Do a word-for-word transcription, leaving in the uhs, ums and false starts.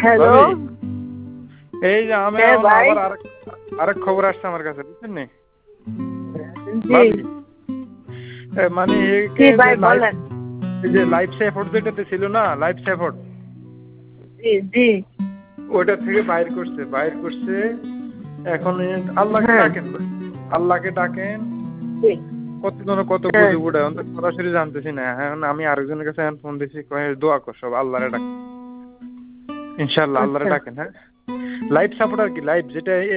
Hello এই যে আমি হ্যাঁ এখন ভাই আবার আরেক আরেক খবর আসছে আমার কাছে, বুঝছেন নি? জি ভাবি, এ মানে জি একে যে ভাই লাইফ বলেন এই যে লাইফ সাপোর্ট যেটাতে ছিল না, লাইফ সাপোর্ট জি জি ওইটা থেকে বাইর করছে বাইর করছে এখন এ আল্লাহকে হ্যাঁ ডাকেন ভাই, আল্লাহকে ডাকেন। জি কত জন কত হ্যাঁ গুজব উড়ায়, অন্তত সরাসরি জানতেছি না। এখন আমি আরেকজনের কাছে এখন ফোন দিছি, কয়ে দোয়া কর সব আল্লাহরে ডাক, ইনশাআল্লাহ আল্লাহরে আচ্ছা ডাকেন। হ্যাঁ, লাইফ সাপোর্ট আর কি, লাইফ যেটা